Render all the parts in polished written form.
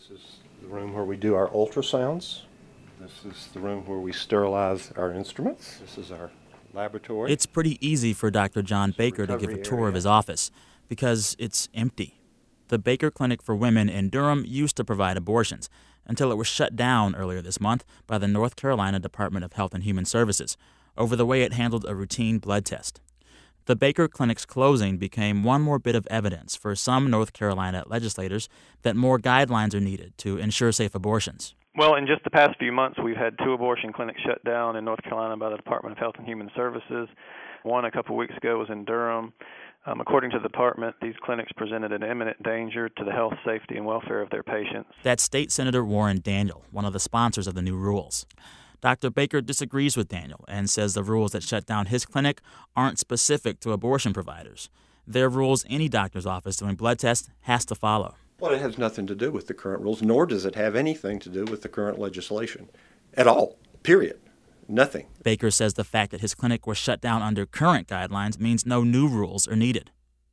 This is the room where we do our ultrasounds. This is the room where we sterilize our instruments. This is our laboratory. It's pretty easy for Dr. John Baker to give a tour of his office because it's empty. The Baker Clinic for Women in Durham used to provide abortions until it was shut down earlier this month by the North Carolina Department of Health and Human Services over the way it handled a routine blood test. The Baker Clinic's closing became one more bit of evidence for some North Carolina legislators that more guidelines are needed to ensure safe abortions. Well, in just the past few months, we've had 2 abortion clinics shut down in North Carolina by the Department of Health and Human Services. One a couple of weeks ago was in Durham. According to the department, these clinics presented an imminent danger to the health, safety, and welfare of their patients. That's State Senator Warren Daniel, one of the sponsors of the new rules. Dr. Baker disagrees with Daniel and says the rules that shut down his clinic aren't specific to abortion providers. They're rules any doctor's office doing blood tests has to follow. Well, it has nothing to do with the current rules, nor does it have anything to do with the current legislation at all, period. Nothing. Baker says the fact that his clinic was shut down under current guidelines means no new rules are needed.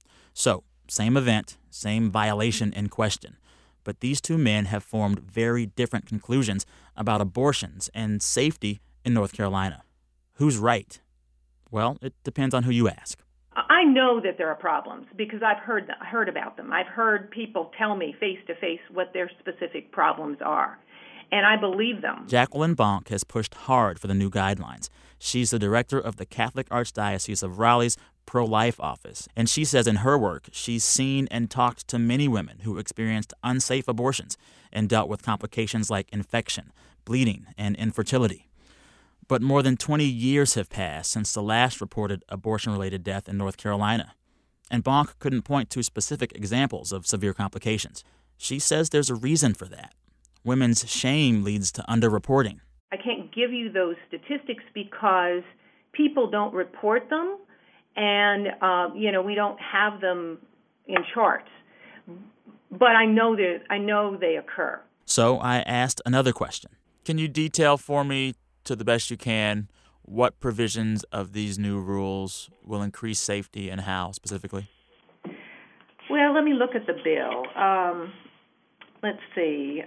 So, same event, same violation in question. But these 2 men have formed very different conclusions about abortions and safety in North Carolina. Who's right? Well, it depends on who you ask. I know that there are problems because I've heard about them. I've heard people tell me face to face what their specific problems are, and I believe them. Jacqueline Bonk has pushed hard for the new guidelines. She's the director of the Catholic Archdiocese of Raleigh's pro-life office, and she says in her work she's seen and talked to many women who experienced unsafe abortions and dealt with complications like infection, bleeding, and infertility. But more than 20 years have passed since the last reported abortion-related death in North Carolina, and Bonk couldn't point to specific examples of severe complications. She says there's a reason for that. Women's shame leads to underreporting. I can't give you those statistics because people don't report them, and we don't have them in charts. But I know they occur. So I asked another question. Can you detail for me, to the best you can, what provisions of these new rules will increase safety and how specifically? Well, let me look at the bill. Let's see.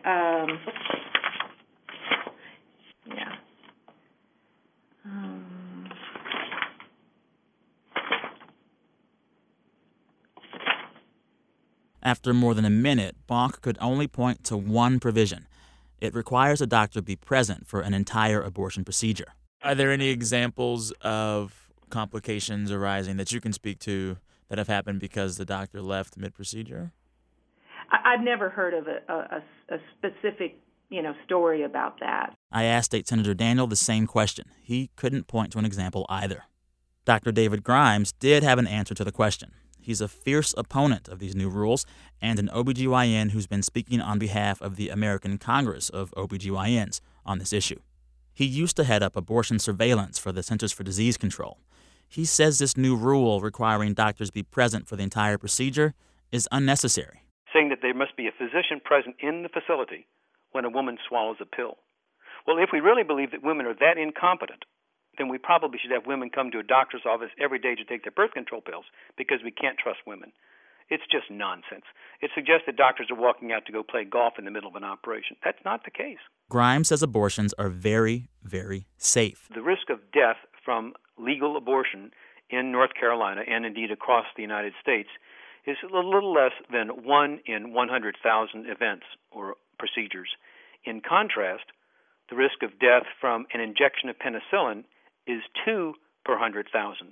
After more than a minute, Bonk could only point to one provision. It requires a doctor be present for an entire abortion procedure. Are there any examples of complications arising that you can speak to that have happened because the doctor left mid-procedure? I've never heard of a specific, story about that. I asked State Senator Daniel the same question. He couldn't point to an example either. Dr. David Grimes did have an answer to the question. He's a fierce opponent of these new rules and an OBGYN who's been speaking on behalf of the American Congress of OBGYNs on this issue. He used to head up abortion surveillance for the Centers for Disease Control. He says this new rule requiring doctors be present for the entire procedure is unnecessary. Saying that there must be a physician present in the facility when a woman swallows a pill. Well, if we really believe that women are that incompetent, then we probably should have women come to a doctor's office every day to take their birth control pills because we can't trust women. It's just nonsense. It suggests that doctors are walking out to go play golf in the middle of an operation. That's not the case. Grimes says abortions are very, very safe. The risk of death from legal abortion in North Carolina and indeed across the United States is a little less than 1 in 100,000 events or procedures. In contrast, the risk of death from an injection of penicillin is 2 per 100,000.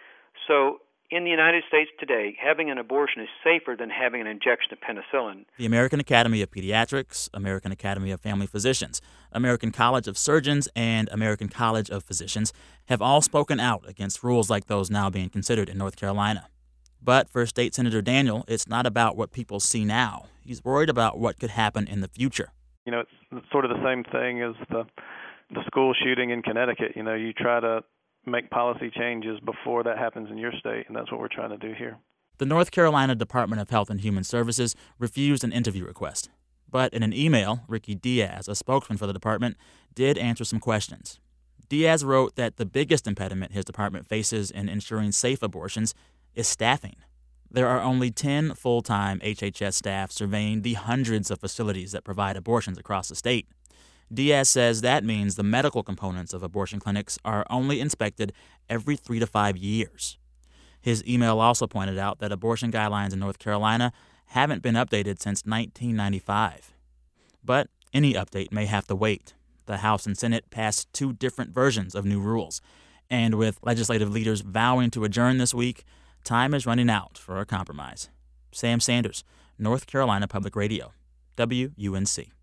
So in the United States today, having an abortion is safer than having an injection of penicillin. The American Academy of Pediatrics, American Academy of Family Physicians, American College of Surgeons, and American College of Physicians have all spoken out against rules like those now being considered in North Carolina. But for State Senator Daniel, it's not about what people see now. He's worried about what could happen in the future. It's sort of the same thing as the school shooting in Connecticut. You try to make policy changes before that happens in your state, and that's what we're trying to do here. The North Carolina Department of Health and Human Services refused an interview request. But in an email, Ricky Diaz, a spokesman for the department, did answer some questions. Diaz wrote that the biggest impediment his department faces in ensuring safe abortions is staffing. There are only 10 full-time HHS staff surveying the hundreds of facilities that provide abortions across the state. Diaz says that means the medical components of abortion clinics are only inspected every 3 to 5 years. His email also pointed out that abortion guidelines in North Carolina haven't been updated since 1995. But any update may have to wait. The House and Senate passed 2 different versions of new rules. And with legislative leaders vowing to adjourn this week, time is running out for a compromise. Sam Sanders, North Carolina Public Radio, WUNC.